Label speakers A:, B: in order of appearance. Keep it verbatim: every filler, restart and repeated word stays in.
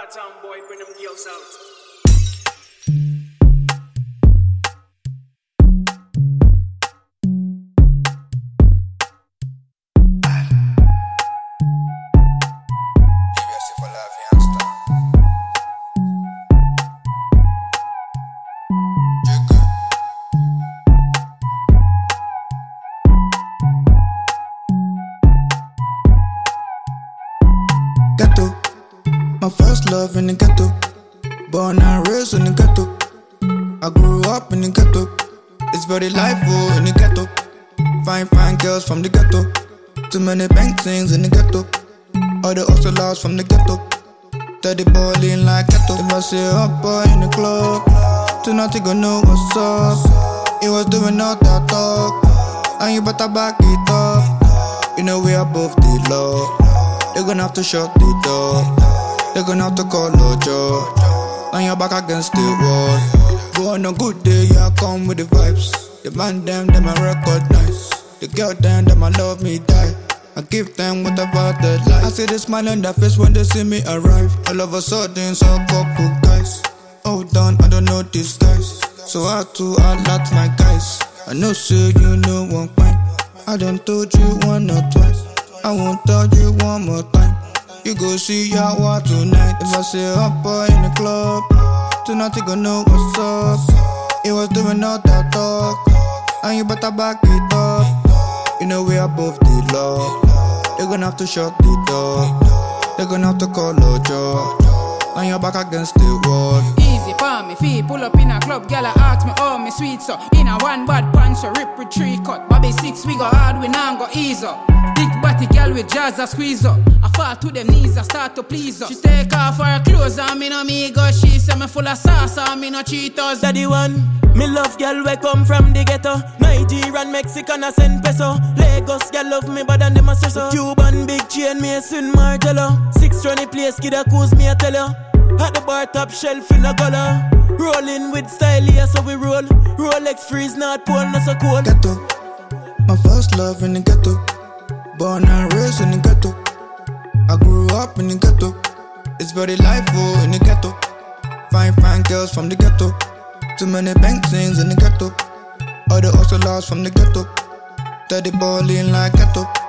A: Bartown boy, bring them girls out.
B: Ghetto, my first love in the ghetto. Born and raised in the ghetto. I grew up in the ghetto. It's very lively in the ghetto. Fine, fine girls from the ghetto. Too many bank things in the ghetto. All the hustlers from the ghetto. Dirty ballin' like ghetto. If I see a boy in the club, tonight you gon' know what's up. He was doing all that talk, and you better back it up. You know we are both the law. They're gonna have to shut the door. They're gonna have to call a job. Now you're back against the wall. Go on a good day, yeah, come with the vibes. The man them, them I recognize. The girl them, them I love me die. I give them whatever they like. I see the smile on their face when they see me arrive. All of a sudden, so a couple guys. Hold on, I don't know these guys. So I had to alert my guys. I know, sir, you know one point. I done told you one or twice. I won't tell you one more time. You go see your war tonight. If I say up boy in the club, tonight you gon' know what's up. He was doing all that talk, and you better back it up. You know we are both the law. They're gonna have to shut the door. They're gonna have to call a job. And you're back against the wall.
C: Easy for me, fee pull up in a club, gyal ask me oh me sweet so. In a one bad punch, so rip with three cut. Bobby six we go hard, we now go ease up. Big body gyal with jazz a squeeze up. I fall to them knees, I start to please her. She take off her clothes and me no me go. She say me full of sauce and me no Cheetos.
D: Daddy one, me love gyal we come from the ghetto. Nigerian, Mexican, I send peso. Lagos gyal love me but than them a stress so. Cuban big chain, me a sin Margello. Six twenty place, kid a cruise me a tell you. At the bar top shelf in a color. Rolling with style, yeah, so we roll. Rolex freeze, not pole, not so cold.
B: Ghetto, my first love in the ghetto. Born and raised in the ghetto. I grew up in the ghetto. It's very lively in the ghetto. Fine, fine girls from the ghetto. Too many bank things in the ghetto. All the hustlers from the ghetto. Dirty ballin' like ghetto.